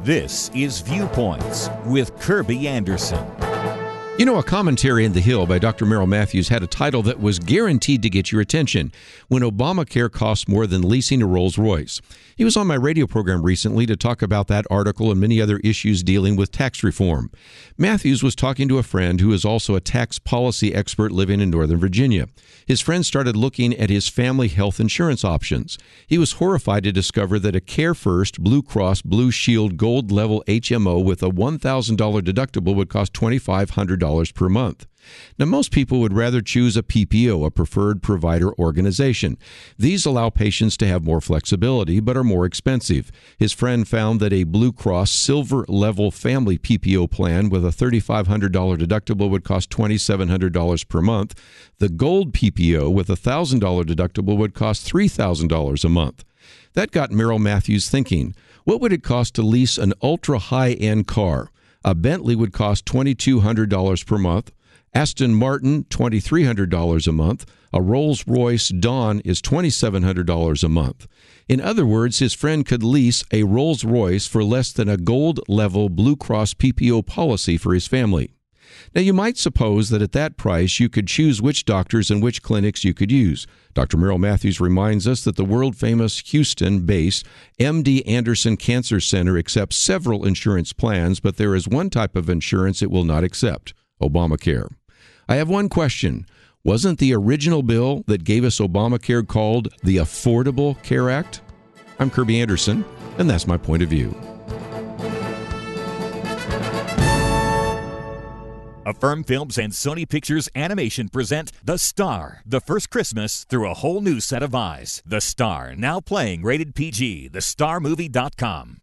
This is Viewpoints with Kirby Anderson. You know, a commentary in The Hill by Dr. Merrill Matthews had a title that was guaranteed to get your attention: When Obamacare Costs More Than Leasing a Rolls-Royce. He was on my radio program recently to talk about that article and many other issues dealing with tax reform. Matthews was talking to a friend who is also a tax policy expert living in Northern Virginia. His friend started looking at his family health insurance options. He was horrified to discover that a CareFirst Blue Cross Blue Shield Gold Level HMO with a $1,000 deductible would cost $2,500 per month. Now, most people would rather choose a PPO, a preferred provider organization. These allow patients to have more flexibility, but are more expensive. His friend found that a Blue Cross Silver Level Family PPO plan with a $3,500 deductible would cost $2,700 per month. The Gold PPO with a $1,000 deductible would cost $3,000 a month. That got Merrill Matthews thinking, what would it cost to lease an ultra-high-end car? A Bentley would cost $2,200 per month. Aston Martin, $2,300 a month. A Rolls-Royce Dawn is $2,700 a month. In other words, his friend could lease a Rolls-Royce for less than a gold-level Blue Cross PPO policy for his family. Now, you might suppose that at that price, you could choose which doctors and which clinics you could use. Dr. Merrill Matthews reminds us that the world-famous Houston-based MD Anderson Cancer Center accepts several insurance plans, but there is one type of insurance it will not accept: Obamacare. I have one question. Wasn't the original bill that gave us Obamacare called the Affordable Care Act? I'm Kirby Anderson, and that's my point of view. Affirm Films and Sony Pictures Animation present The Star, The First Christmas Through a Whole New Set of Eyes. The Star, now playing rated PG, thestarmovie.com.